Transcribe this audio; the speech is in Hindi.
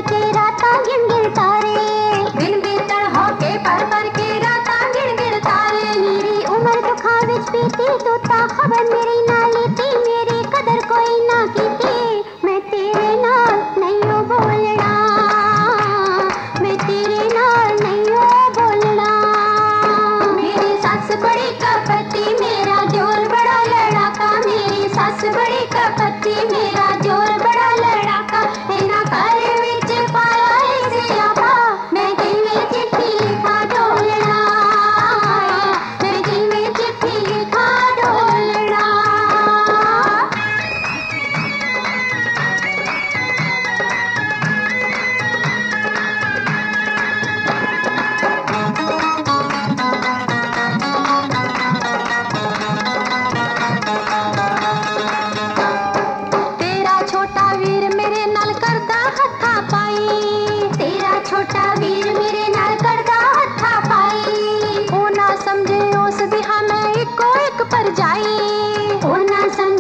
के राता गिन गिन तारे, बिन बीतन होके पर के राता गिन गिन तारे। मेरी उम्र दुखा विच बीती तू ता खबर मेरी ना लेती, मेरी कदर कोई ना कीती। मैं तेरे नाल नहीं हो बोलना, मैं तेरे नाल नहीं हो बोलना। मेरी सस बड़ी कपटी मेरा जोर बड़ा लड़ाका, मेरी सस बड़ी कपटी मेरा जोर बड़ा लड़ाका। तेरा घर विच पाया इसे आपा, मैं किवें चिट्ठी लिखा डोलना, मैं किवें चिट्ठी लिखा डोलना। तेरा छोटा वीर मेरे नाल करदा हत्था पाई, तेरा छोटा वीर मेरे नाल करदा हत्था पाई। ओ ना समझे उस दी हां मैं इको एक पर जाई, ओ ना